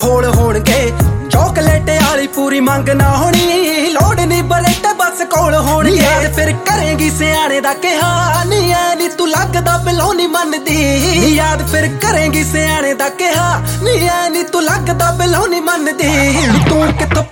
Hole ਹੋਣਗੇ chocolate ਵਾਲੀ ਪੂਰੀ ਮੰਗ ਨਾ ਹੋਣੀ, ਲੋੜ ਨਹੀਂ ਬਰੇਟੇ ਬਸ ਕੋਲ ਹੋਣਗੇ। ਯਾਦ ਫਿਰ ਕਰੇਂਗੀ ਸਿਆਣੇ ਦਾ ਕਿਹਾ, ਨੀ ਐ ਨੀ ਤੂੰ ਲੱਗਦਾ ਬਿਲੋਂ ਨੀ ਮੰਨਦੀ। ਯਾਦ ਫਿਰ ਕਰੇਂਗੀ ਸਿਆਣੇ ਦਾ ਕਿਹਾ, ਨੀ ਐ ਨੀ ਤੂੰ ਲੱਗਦਾ ਬਿਲੋਂ ਨੀ ਮੰਨਦੀ। ਤੂੰ ਕਿੱਥੋਂ